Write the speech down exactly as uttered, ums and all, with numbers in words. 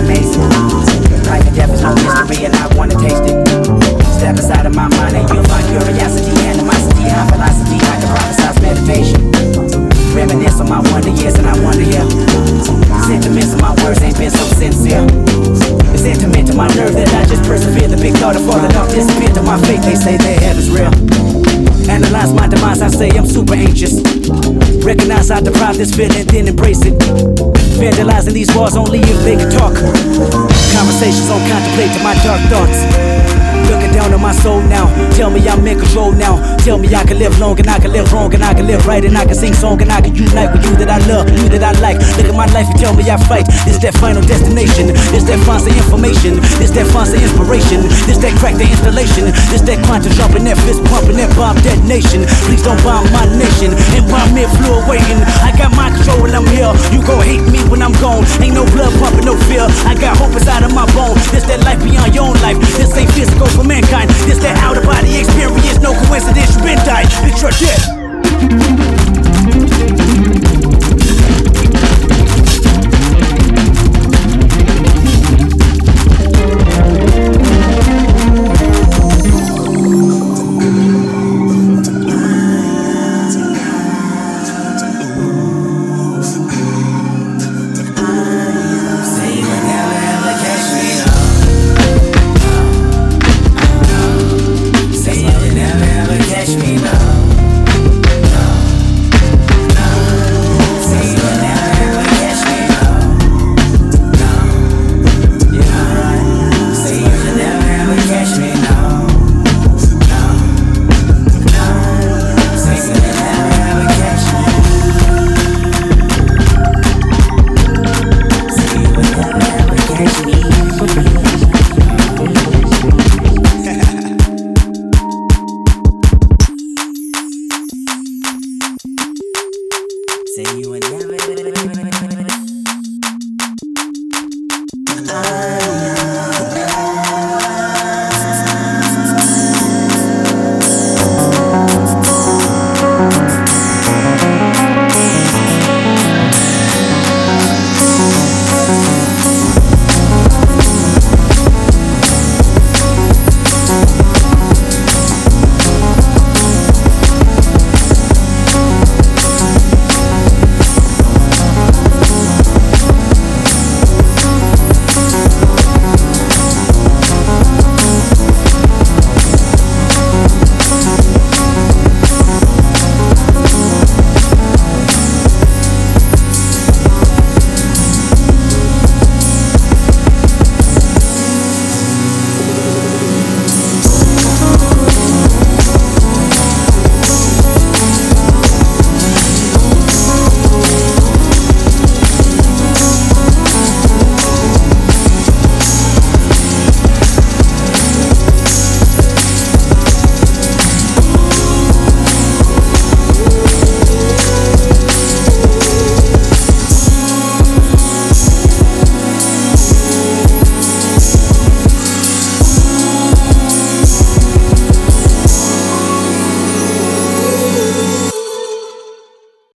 amazing. Life and death is no mystery, and I wanna taste it. Step inside of my mind and you'll find curiosity, animosity, high velocity, like a prophesized meditation. Reminisce on my wonder years and I wonder, yeah. Sentiments of my words ain't been so sincere. It's intimate to my nerve that I just persevere. The big thought of falling off disappeared to my faith. They say their heaven's real. Analyze my demise, I say I'm super anxious. Recognize I deprive this feeling, then embrace it. Vandalizing these walls only if they can talk. Conversations on contemplate to my dark thoughts. Looking down on my soul now. Tell me I'm in control now. Tell me I can live long and I can live wrong and I can live right and I can sing song and I can unite with you that I love, you that I like. Look at my life and tell me I fight. This that final destination. This that fancy information. This that fancy inspiration. This that crack the installation. This that quantum jumping, that fist pumping, that bomb detonation. Please don't bomb my nation. And bomb me fluid waiting. I got my control when I'm here. You gon' hate me when I'm gone. Ain't no blood pumping, no fear. I got hope inside of my bone. This that life beyond your own life. This ain't physical for mankind. This that out of body experience. No coincidence, you been died. Bitch, you're dead. Say you would never.